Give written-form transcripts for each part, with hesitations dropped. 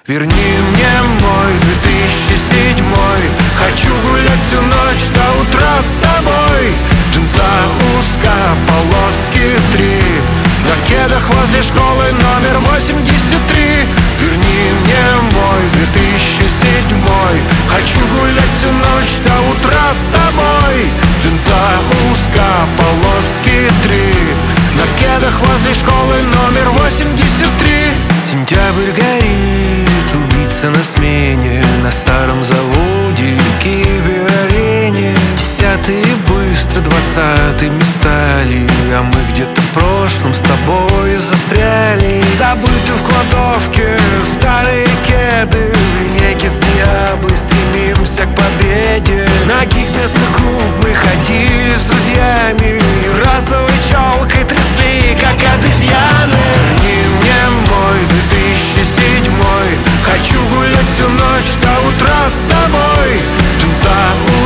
Верни мне мой 2007. Хочу гулять всю ночь до утра с тобой. Джинса узкополоски 3, на кедах возле школы номер 83. Верни мне мой 2007. Хочу гулять всю ночь до утра с тобой. Джинса узкополоски 3, на кедах возле школы номер 83. Сентябрь горит, убийца на смене, на старом заводе, киберарене. 10-е быстро 20-ми стали, а мы где-то в прошлом с тобой застряли. Забыты в кладовке старые кеды, в линейке с Диаблой стремимся к победе. Ноги вместо куб мы ходили с друзьями и розовой челкой трясли, как обезьяны. Верни мне мой 2007. Хочу гулять всю ночь до утра с тобой. Джинса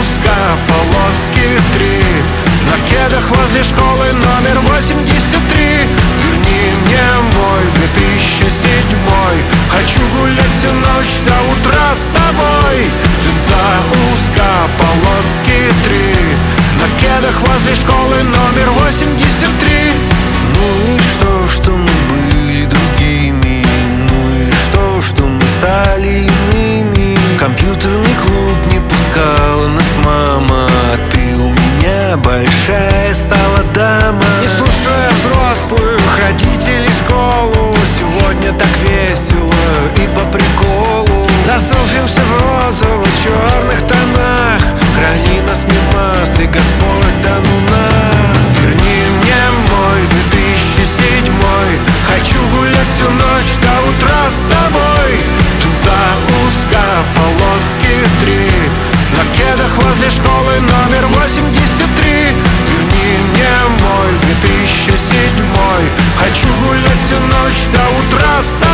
узкополоски 3, на кедах возле школы номер 83. Верни мне мой 2007. Хочу гулять всю ночь до утра с тобой. Джинса узкополоски 3, на кедах возле школы номер 83. Ну и что мы были другими? Ну и что мы стали иными? Компьютерный клуб не пускала нас мама, а ты у меня большая стала дама. Не слушая взрослых, родителей, школу, сегодня так весело и по приколу. Засуфимся в розово-черных тонах, храни нас мимасы, Господь, да ну на. Верни мне мой 2007. Хочу гулять всю ночь до утра с тобой. Джинса узкополоски 3, на кедах возле школы номер 83. Верни мне мой 2007. Хочу гулять всю ночь до утра с тобой.